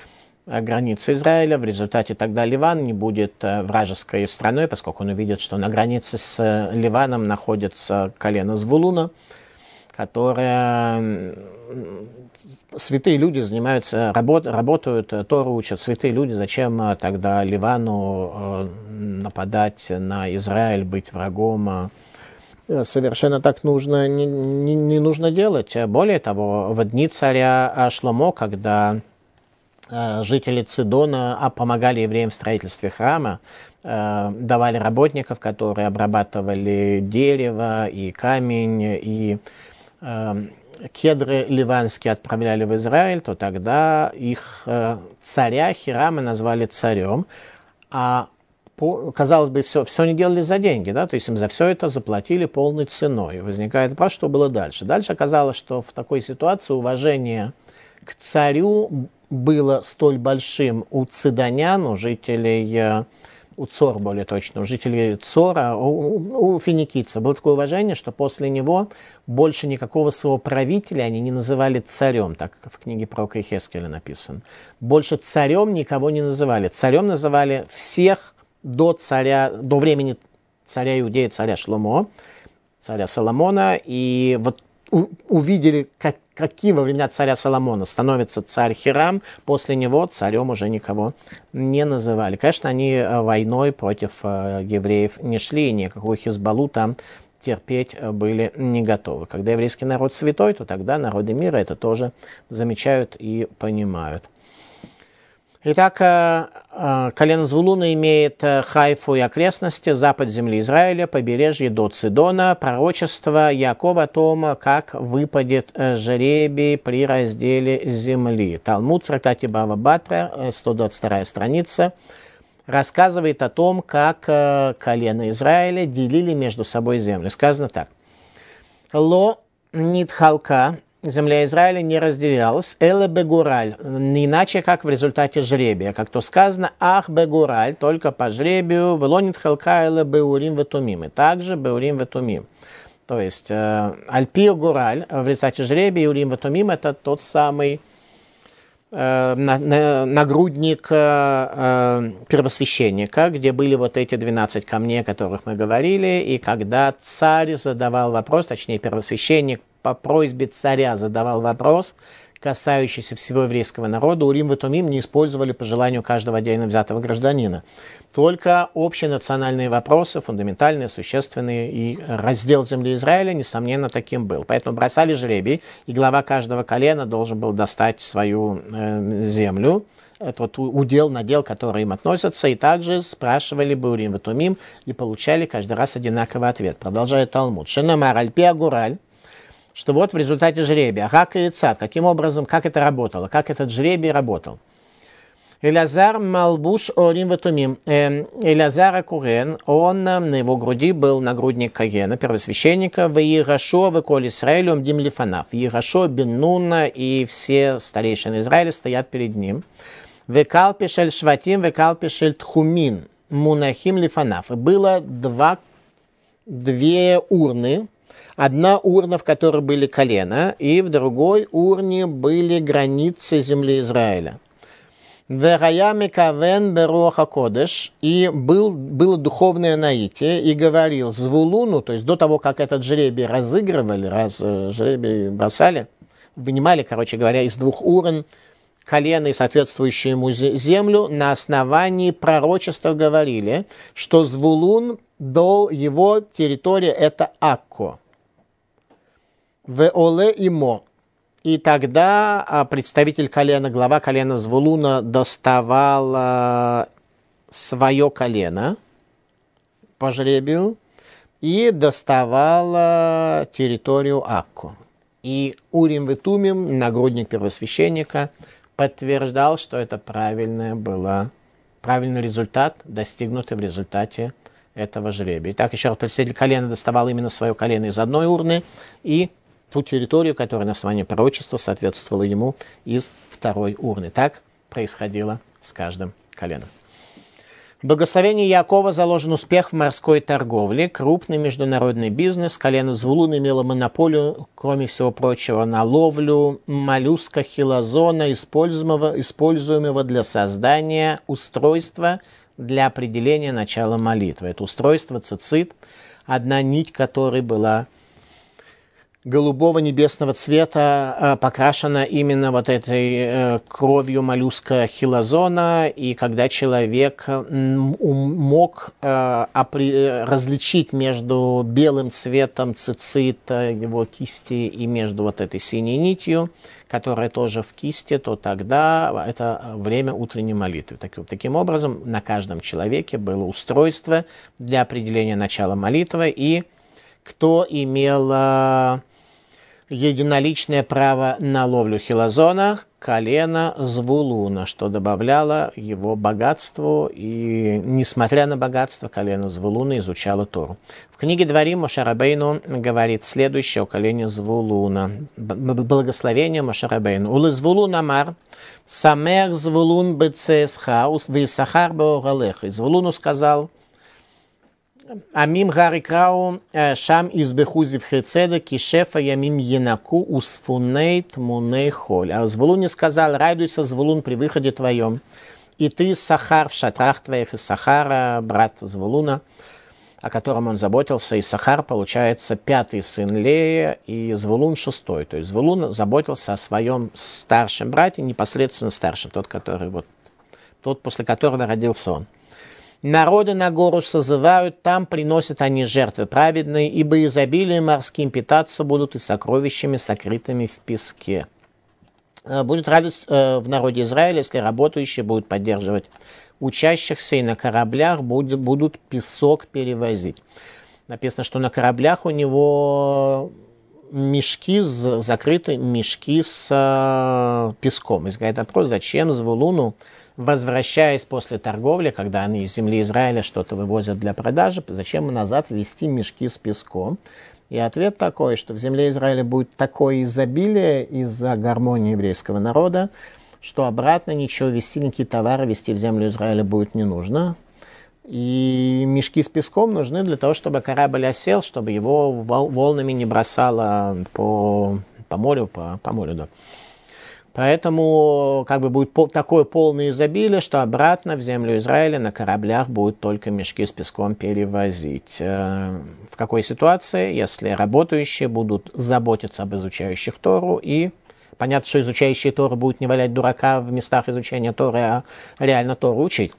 границы Израиля. В результате тогда Ливан не будет вражеской страной, поскольку он увидит, что на границе с Ливаном находится колено Звулуна, которое святые люди занимаются, работают, Тору учат, святые люди, зачем тогда Ливану нападать на Израиль, быть врагом? Совершенно так не нужно делать. Более того, в дни царя Шломо, когда жители Цидона помогали евреям в строительстве храма, давали работников, которые обрабатывали дерево и камень, и кедры ливанские отправляли в Израиль, то тогда их царя Хирама назвали царем, а казалось бы, все они делали за деньги, да, то есть им за все это заплатили полной ценой. Возникает вопрос, что было дальше. Дальше оказалось, что в такой ситуации уважение к царю было столь большим у цидонян, у жителей, у Цор, более точно, у жителей Цора, у финикийцев было такое уважение, что после него больше никакого своего правителя они не называли царем, так как в книге пророка Иехескеля написано. Больше царем никого не называли. Царем называли всех до времени царя Иудеи, царя Шломо, царя Соломона, и вот увидели, каким во времена царя Соломона становится царь Хирам, после него царем уже никого не называли. Конечно, они войной против евреев не шли, и никакую Хизбаллу там терпеть были не готовы. Когда еврейский народ святой, то тогда народы мира это тоже замечают и понимают. Итак, колено Звулуна имеет Хайфу и окрестности, запад земли Израиля, побережье до Цидона, пророчество Якова о том, как выпадет жребий при разделе земли. Талмуд в трактате Бава Батра, 122 страница, рассказывает о том, как колено Израиля делили между собой землю. Сказано так. Ло нитхалка. Земля Израиля не разделялась, эле бегураль, не иначе, как в результате жребия. Как то сказано, ах бегураль, только по жребию, велонит халка эле беурим ветумим. И также беурим ветумим. То есть, альпио гураль, в результате жребия, иурим ветумим, это тот самый нагрудник первосвященника, где были вот эти 12 камней, о которых мы говорили, и когда царь задавал вопрос, точнее первосвященник по просьбе царя задавал вопрос, касающийся всего еврейского народа, Урим и Тумим не использовали по желанию каждого отдельно взятого гражданина. Только общенациональные вопросы, фундаментальные, существенные, и раздел земли Израиля, несомненно, таким был. Поэтому бросали жребий, и глава каждого колена должен был достать свою землю, это вот надел, который им относится, и также спрашивали бы Урим и Тумим, и получали каждый раз одинаковый ответ. Продолжает Талмуд. Шенамар альпи агураль, что вот в результате жребия, Хака и Цад, каким образом, как это работало, как этот жребий работал. Элязар Малбуш Орим Ватумим. Элязар Акурен, он на его груди был нагрудник Каена, первосвященника, в Иерашо, в Коль Исраилю, Мдим Лифанав. Иерашо, Бен Нунна и все старейшины Израиля стоят перед ним. В Калпишель Шватим, в Калпишель Тхумин, Мунахим Лифанав. Было две урны. Одна урна, в которой были колена, и в другой урне были границы земли Израиля. «Верая кавен беруаха кодеш», и было духовное наитие, и говорил Звулуну, то есть до того, как этот жребий разыгрывали, жребий бросали, вынимали, короче говоря, из двух урн колено и соответствующую ему землю, на основании пророчества говорили, что Звулун, его территория это Акко. В Оле Имо. И тогда представитель колена, глава колена Звулуна доставал свое колено по жребию и доставал территорию Акку. И Урим и Тумим, нагрудник первосвященника, подтверждал, что это правильный результат, достигнутый в результате этого жребия. Итак, еще раз, представитель колена доставал именно свое колено из одной урны и ту территорию, которая на основании пророчества соответствовала ему из второй урны. Так происходило с каждым коленом. В благословении Яакова заложен успех в морской торговле. Крупный международный бизнес. Колено Звулун имело монополию, кроме всего прочего, на ловлю моллюска хилозона, используемого для создания устройства для определения начала молитвы. Это устройство цицит, одна нить которой была голубого небесного цвета, покрашена именно вот этой кровью моллюска хилозона, и когда человек мог различить между белым цветом цицита его кисти и между вот этой синей нитью, которая тоже в кисти, то тогда это время утренней молитвы. Таким образом, на каждом человеке было устройство для определения начала молитвы, и кто имел единоличное право на ловлю хилозона, колено Звулуна, что добавляло его богатству, и, несмотря на богатство, колено Звулуна изучало Тору. В книге Дворим Моше Рабейну говорит следующее о колене Звулуна. Благословение Моше Рабейну. Улы Звулун амар, самех Звулун бецесха, висахар беогалеха. Звулуну сказал: Амим гари крау шам избеху зивхецеда кишефа ямим енаку усфуней тмуней холь. А Звулун сказал: радуйся, Звулун, при выходе твоем, и ты, Сахар, в шатрах твоих, и Сахара, брат Звулуна, о котором он заботился, и Сахар, получается, пятый сын Лея, и Звулун шестой. То есть Звулун заботился о своем старшем брате, непосредственно старшем, тот, после которого родился он. Народы на гору созывают, там приносят они жертвы праведные, ибо изобилием морским питаться будут и сокровищами, сокрытыми в песке. Будет радость в народе Израиля, если работающие будут поддерживать учащихся, и на кораблях будут песок перевозить. Написано, что на кораблях у него закрыты мешки с песком. И возникает вопрос, зачем Звулуну, возвращаясь после торговли, когда они из земли Израиля что-то вывозят для продажи, зачем назад везти мешки с песком? И ответ такой, что в земле Израиля будет такое изобилие из-за гармонии еврейского народа, что обратно ничего везти, никакие товары везти в землю Израиля будет не нужно. И мешки с песком нужны для того, чтобы корабль осел, чтобы его волнами не бросало по морю, да. Поэтому будет такое полное изобилие, что обратно в землю Израиля на кораблях будут только мешки с песком перевозить. В какой ситуации? Если работающие будут заботиться об изучающих Тору, и понятно, что изучающие Тору будут не валять дурака в местах изучения Торы, а реально Тору учить.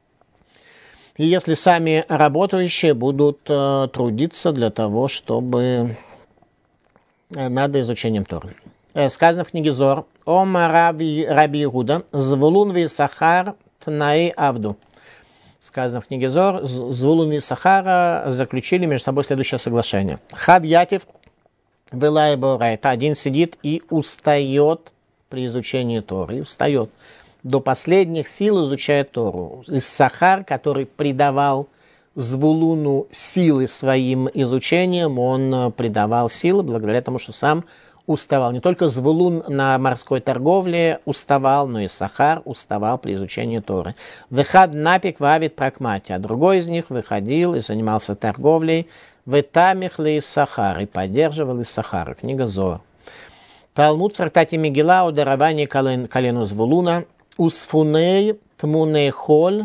И если сами работающие будут трудиться для того, чтобы над изучением Торы. Сказано в книге Зор: Ома Раби Иуда, Звулун ви Сахар тнаи авду. Сказано в книге Зор: Звулун и Сахара заключили между собой следующее соглашение. Хад ятив вилай борайт. Один сидит и устает при изучении Торы. И встает. До последних сил изучает Тору. Сахар, который придавал Звулуну силы своим изучением, он придавал силы благодаря тому, что сам уставал. Не только Звулун на морской торговле уставал, но и Сахар уставал при изучении Торы. Вехад напик вавит прагмати, а другой из них выходил и занимался торговлей. Ветамих ли Сахар, и поддерживал из Сахара. Книга Зор. Талмуд в трактате Мегила о даровании колену Звулуна. Усфуней тмуней холь.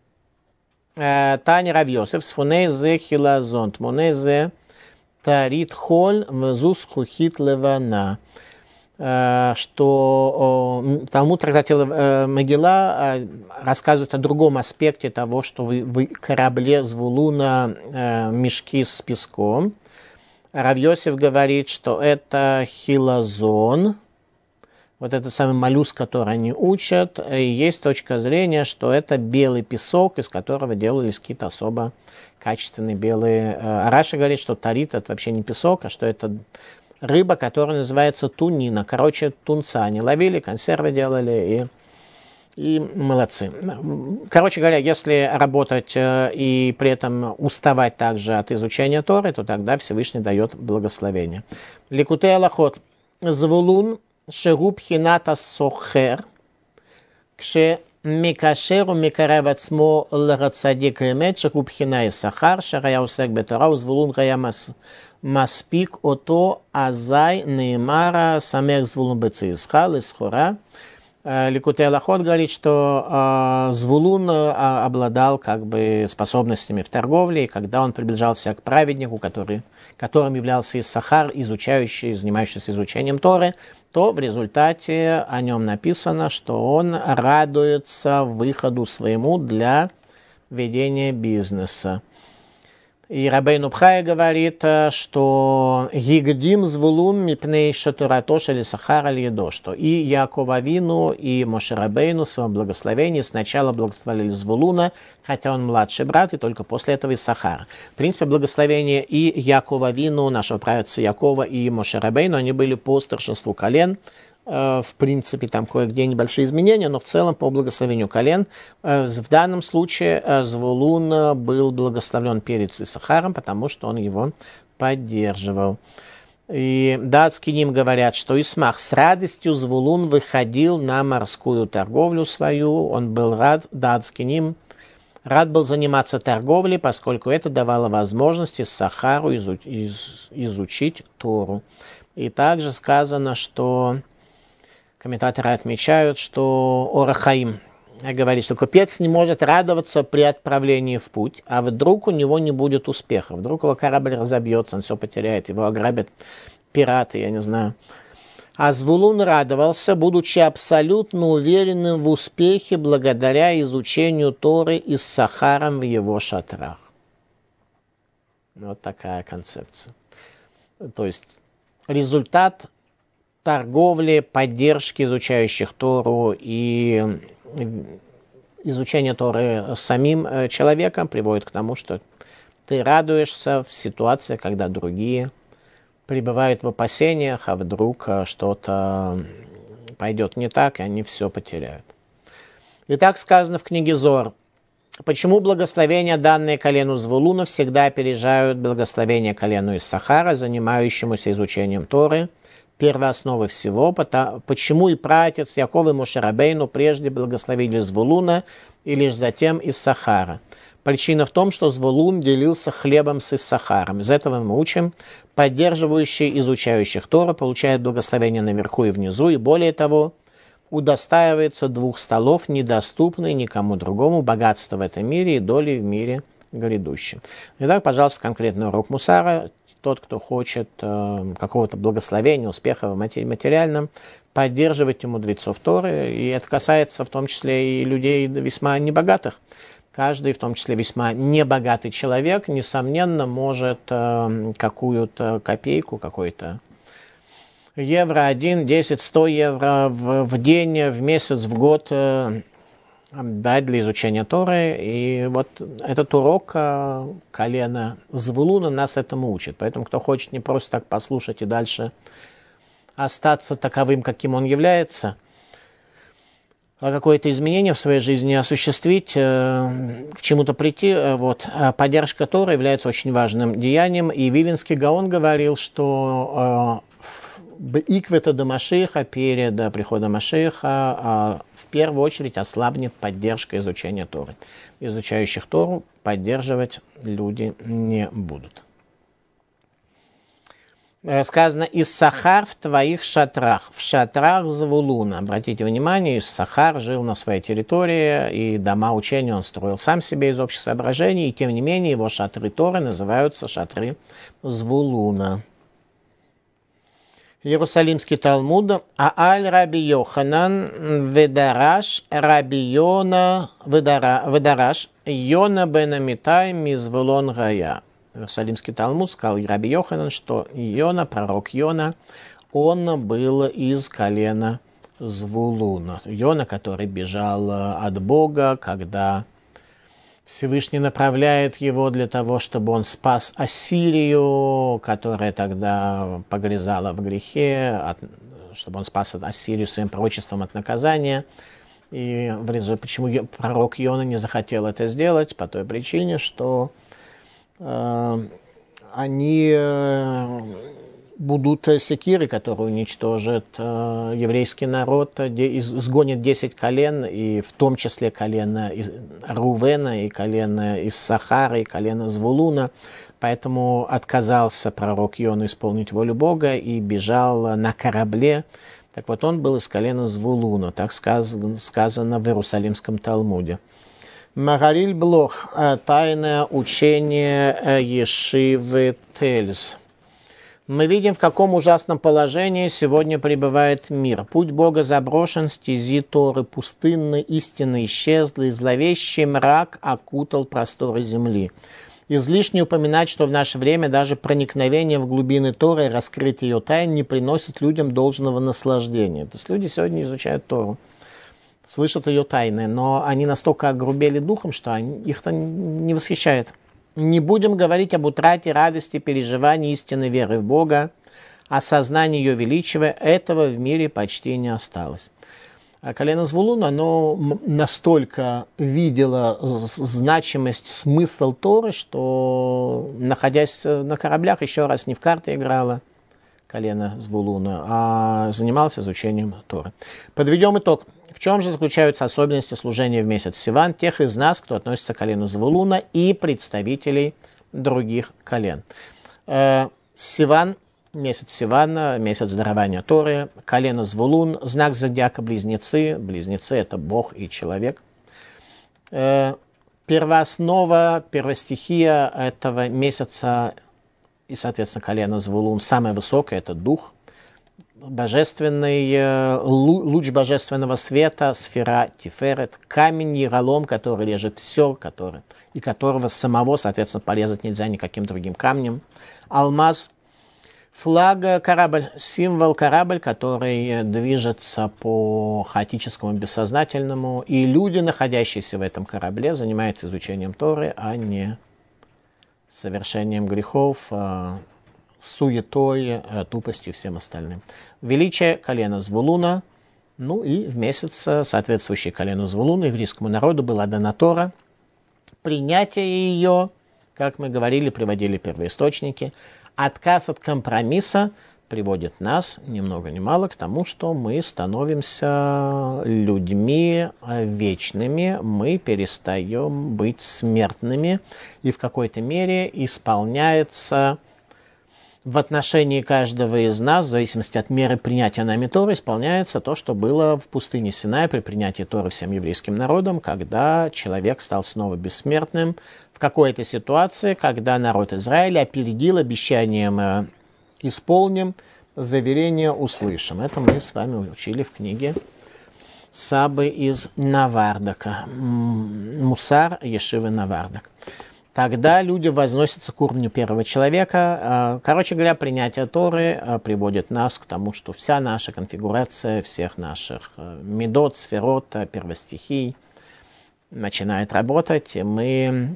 Таня Рав Йосеф. Сфуней зе хилазон. Тмуней зе тарит холь мзус хухит левана. Что Талмуд в трактате Мегила рассказывает о другом аспекте того, что в корабле Звулуна мешки с песком. Рав Йосеф говорит, что это хилазон, вот этот самый моллюск, который они учат, и есть точка зрения, что это белый песок, из которого делались какие-то особо качественные белые. Раша говорит, что тарит это вообще не песок, а что это рыба, которая называется тунина. Короче, тунца они ловили, консервы делали и молодцы. Короче говоря, если работать и при этом уставать также от изучения Торы, то тогда Всевышний дает благословение. Ликутей алахот. Звулун шеруб хината сохер. Микашеру Микарев Ацмо Лагацадик Эмет Шахубхина и Сахар Шарая Усек Бетура Узвулун Гая Маспик Ото Азай Неймара Самех Звулун Бецисхал и Схора. Ликутей Алахот говорит, что Звулун обладал как бы способностями в торговле, и когда он приближался к праведнику, которым являлся Иссахар, изучающий, занимающийся изучением Торы, то в результате о нем написано, что он радуется выходу своему для ведения бизнеса. И Рабейну Бхай говорит, что «Гигдим звулун мипней шатуратош или сахар аль-едо», что и Яаков Авину, и Моше Рабейну в своем благословении сначала благословили Звулуна, хотя он младший брат, и только после этого Иссахара. В принципе, благословение и Яаков Авину, нашего праотца Якова, и Моше Рабейну, они были по старшинству колен. В принципе, там кое-где небольшие изменения, но в целом по благословению колен. В данном случае Звулун был благословлен перед Иссахаром, потому что он его поддерживал. И датскиним говорят, что Исмах с радостью Звулун выходил на морскую торговлю свою. Он был рад, датскиним рад был заниматься торговлей, поскольку это давало возможность Иссахару изучить Тору. И также сказано, что комментаторы отмечают, что Ор ха-Хаим говорит, что купец не может радоваться при отправлении в путь, а вдруг у него не будет успеха, вдруг его корабль разобьется, он все потеряет, его ограбят пираты, я не знаю. А Звулун радовался, будучи абсолютно уверенным в успехе благодаря изучению Торы и с Сахаром в его шатрах. Вот такая концепция. То есть результат торговли, поддержки изучающих Тору и изучение Торы самим человеком приводит к тому, что ты радуешься в ситуации, когда другие пребывают в опасениях, а вдруг что-то пойдет не так, и они все потеряют. И так сказано в книге Зор. Почему благословения, данные колену Звулуна, всегда опережают благословения колену Иссахара, занимающемуся изучением Торы? Первоосновы всего, почему и праотец Яков и Моше Рабейну прежде благословили Звулуна и лишь затем Иссахара. Причина в том, что Звулун делился хлебом с Иссахаром. Из этого мы учим, поддерживающие изучающих Тору получают благословение наверху и внизу, и более того, удостаивается 2 столов, недоступной никому другому, богатства в этом мире и доли в мире грядущем. Итак, пожалуйста, конкретный урок Мусара. Тот, кто хочет какого-то благословения, успеха в материальном, поддерживайте мудрецов Торы. И это касается в том числе и людей весьма небогатых. Каждый, в том числе весьма небогатый человек, несомненно, может какую-то копейку, какой-то евро, 1, 10, 100 евро в день, в месяц, в год дать для изучения Торы. И вот этот урок колена Звулуна нас этому учит. Поэтому, кто хочет не просто так послушать и дальше остаться таковым, каким он является, а какое-то изменение в своей жизни осуществить, к чему-то прийти, вот, поддержка Торы является очень важным деянием. И Виленский Гаон говорил, что Иквета до Машиха, перед приходом Машиха, в первую очередь ослабнет поддержка изучения Торы. Изучающих Тору поддерживать люди не будут. Сказано «Иссахар в твоих шатрах», в шатрах Звулуна. Обратите внимание, Иссахар жил на своей территории, и дома учения он строил сам себе из общих соображений, и тем не менее его шатры Торы называются шатры Звулуна. Иерусалимский Талмуд. Ааль Раби Йоханан ведараш Раби Йона ведараш Йона бен Амитай мизвулон Гая. Иерусалимский Талмуд сказал Раби Йоханан, что Йона, пророк Йона, он был из колена Звулуна. Йона, который бежал от Бога, когда Всевышний направляет его для того, чтобы он спас Ассирию, которая тогда погрязала в грехе, чтобы он спас Ассирию своим пророчеством от наказания. И почему пророк Йона не захотел это сделать? По той причине, что они будут секиры, которые уничтожат еврейский народ, сгонят 10 колен, и в том числе колено из Рувена, и колено из Сахара, и колено Звулуна. Поэтому отказался пророк Йона исполнить волю Бога и бежал на корабле. Так вот, он был из колена Звулуна, так сказано в Иерусалимском Талмуде. Магариль Блох. Тайное учение Ешивы Тельз. Мы видим, в каком ужасном положении сегодня пребывает мир. Путь Бога заброшен, стези Торы пустынны, истина исчезла, и зловещий мрак окутал просторы земли. Излишне упоминать, что в наше время даже проникновение в глубины Торы и раскрытие ее тайн не приносит людям должного наслаждения. То есть люди сегодня изучают Тору, слышат ее тайны, но они настолько огрубели духом, что их это не восхищает. Не будем говорить об утрате радости, переживании истинной веры в Бога, осознании ее величия. Этого в мире почти не осталось. А колено Звулун, оно настолько видело значимость, смысл Торы, что, находясь на кораблях, еще раз не в карты играло колено Звулуна, а занималось изучением Торы. Подведем итог. В чем же заключаются особенности служения в месяц Сиван тех из нас, кто относится к колену Звулуна, и представителей других колен? Сиван, месяц Сивана, месяц дарования Торы, колено Звулун, знак зодиака Близнецы. Близнецы – это Бог и человек. Первооснова, первостихия этого месяца и, соответственно, колено Звулун, самое высокое – это дух. Божественный луч божественного света, сфера Тиферет, камень Ералом, который режет все, и которого самого, соответственно, порезать нельзя никаким другим камнем. Алмаз, флаг, корабль, символ корабль, который движется по хаотическому бессознательному, и люди, находящиеся в этом корабле, занимаются изучением Торы, а не совершением грехов, суетой, тупостью и всем остальным. Величие колена Звулуна, ну и в месяц, соответствующий колену Звулуна, еврейскому народу была дана Тора. Принятие ее, как мы говорили, приводили первоисточники. Отказ от компромисса приводит нас, ни много ни мало, к тому, что мы становимся людьми вечными, мы перестаем быть смертными, и в какой-то мере исполняется в отношении каждого из нас, в зависимости от меры принятия нами Торы, исполняется то, что было в пустыне Синай при принятии Торы всем еврейским народом, когда человек стал снова бессмертным, в какой-то ситуации, когда народ Израиля опередил обещанием «исполним», заверение «услышим». Это мы с вами учили в книге Сабы из Навардака, Мусар Ешивы Навардак. Тогда люди возносятся к уровню первого человека. Короче говоря, принятие Торы приводит нас к тому, что вся наша конфигурация всех наших медот, сферот, первостихий начинает работать, и мы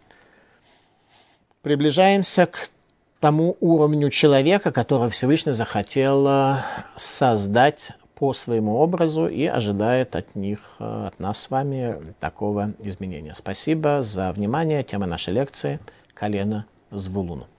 приближаемся к тому уровню человека, которого Всевышний захотел создать по своему образу и ожидает от нас с вами такого изменения. Спасибо за внимание. Тема нашей лекции – колено Звулуна.